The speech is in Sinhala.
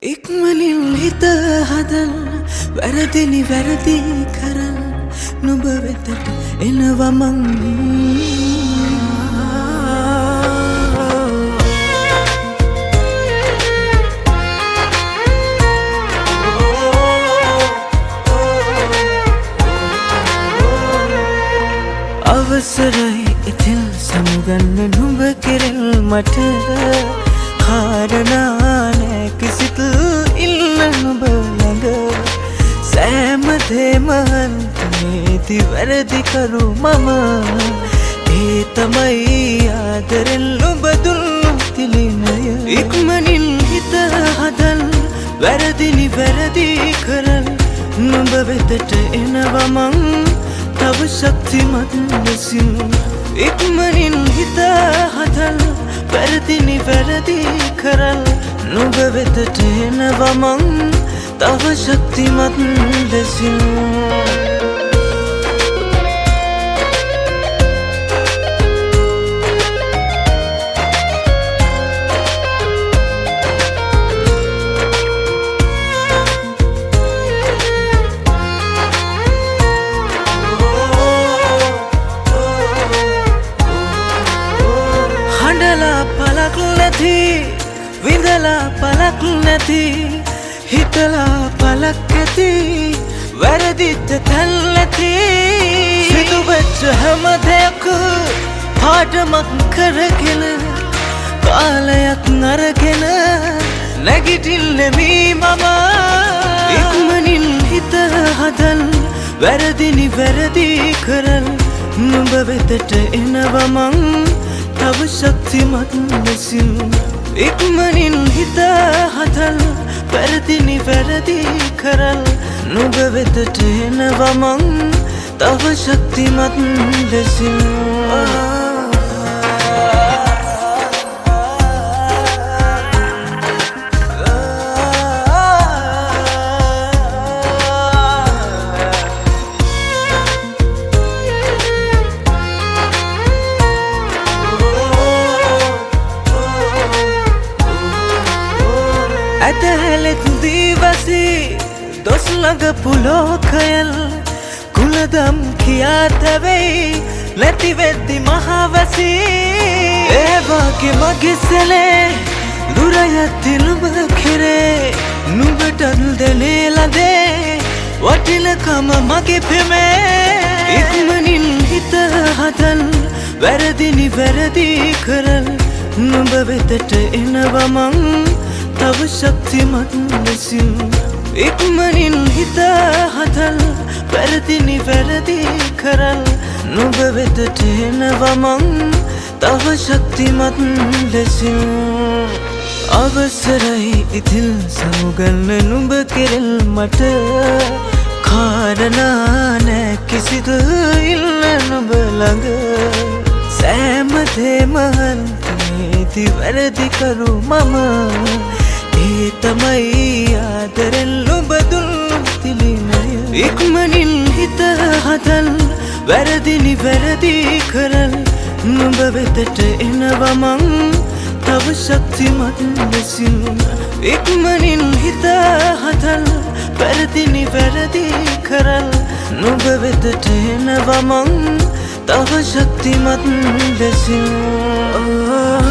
ඉක්මනින් හිත හදල් වැරදිනි වැරදි කරල් නුඹ වෙතට එනවා මං අවසරයි ඉතින් සමුගන්න නුඹ කෙරෙල් මට කාරණා නෑ කිසිත් ඉල්ල නුඹ ළඟ සෑම දේම අන්තිමේදී වැරදි කරු මම ඒ තමයි ආදරෙන් නුඹ දුන්නු තිලිනය ඉක්මනින් හිත හදල් වැරදිනි වැරදි කරල් නුඹ වෙතට එනවා මං තව ශක්තිමත් ලෙසින් ඉක්මනින් හිත හදල් වැරදිනි වැරදි කරල් නුඹ වෙතට එනවා මං තව ශක්තිමත් ලෙසින් පලක් නැති විඳලා පලක් නැති හිතලා පලක් ඇති වැරදිච්ච තැන් නැති සිදුවෙච්ච හැම දෙයක් පාඩමක් කරගෙන කාලයක් නරගෙන නැගිටින්නෙමි මම ඉක්මනින් හිත හදල් වැරදිනි වැරදි කරල් නුඹ වෙතට එනවා මං තව ශක්තිමත් ලෙසින් ඉක්මනින් හිත හදල් වැරදිනි වැරදි කරල් නුඹ වෙතට එනවා මං තව ශක්තිමත් ලෙසින් ඇතහැලෙත් දීවසි දොස් ළඟපු ලෝකයල් කුලදම් කියා තැවෙයි නැතිවෙද්දි මහවැසි ඒවාගේ මගේ සැලේ දුරයත්ති නුඹ කෙරේ නුඹටත් දෙනේ ලදේ වටිනකම මගේ පෙමේ ඉක්මනින් හිත හදල් වැරදිනි වැරදි කරල් නුඹ වෙතට එනවා මං තව ශක්තිමත් ලෙසින් ඉක්මනින් හිත හදල් වැරදිනි වැරදි කරල් නුඹ වෙතට එනවා මං තව ශක්තිමත් ලෙසින් අවසරයි ඉතින් සමුගන්න නුඹ කෙරෙල් මට කාරණා නෑ කිසිදු ඉල්ල නුඹ ළඟ සෑම දේම අන්තිමේදී වැරදි කරු මම ඒ තමයි ආදරෙන් නුඹ දුන්නු තිලිනය ඉක්මනින් හිත හදල් වැරදිනි වැරදි කරල් නුඹ වෙතට එනවා මං තව ශක්තිමත් ලෙසින් ඉක්මනින් හිත හදල් වැරදිනි වැරදි කරල් නුඹ වෙතට එනවා මං තව ශක්තිමත් ලෙසින්